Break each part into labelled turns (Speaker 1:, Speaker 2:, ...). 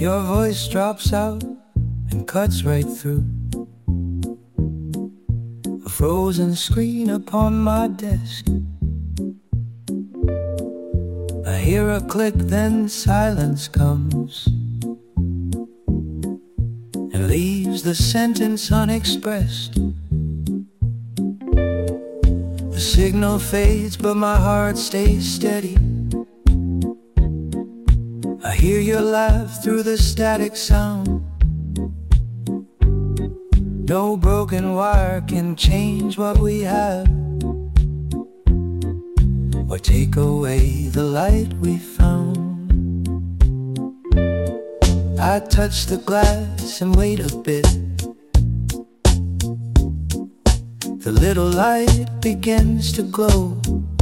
Speaker 1: Your voice drops out and cuts right through a frozen screen upon my desk. I hear a click, then silence comes and leaves the sentence unexpressed. The signal fades, but my heart stays steady. I hear your laugh through the static sound. No broken wire can change what we have, or take away the light we found. I touch the glass and wait a bit. The little light begins to glow.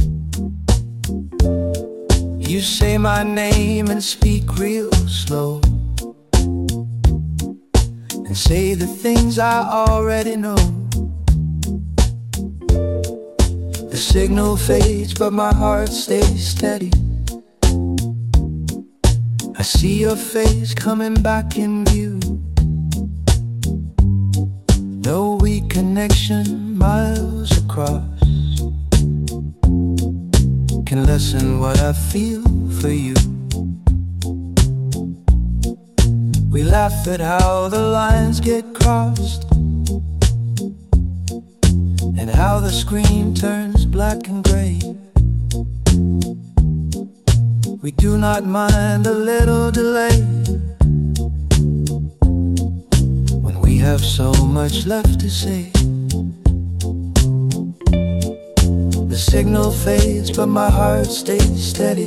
Speaker 1: You say my name and speak real slow, and say the things I already know. The signal fades, but my heart stays steady. I see your face coming back in view. No weak connection miles across can lessen what I feel for you. We laugh at how the lines get crossed, and how the screen turns black and gray. We do not mind a little delay when we have so much left to say. The signal fades, but my heart stays steady.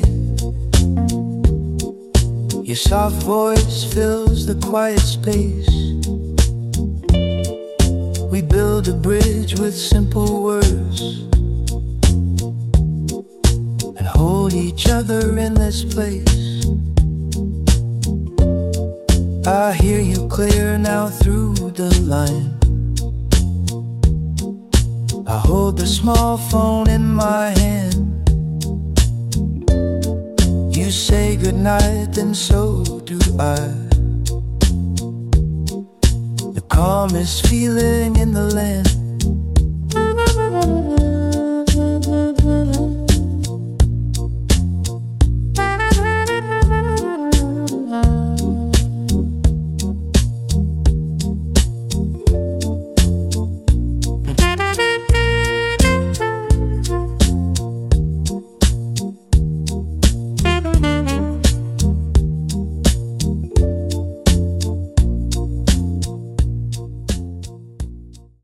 Speaker 1: Your soft voice fills the quiet space. We build a bridge with simple words, and hold each other in this place. I hear you clear now through the line. I hold the small phone in my hand. You say goodnight, then so do I. The calmest feeling in the land.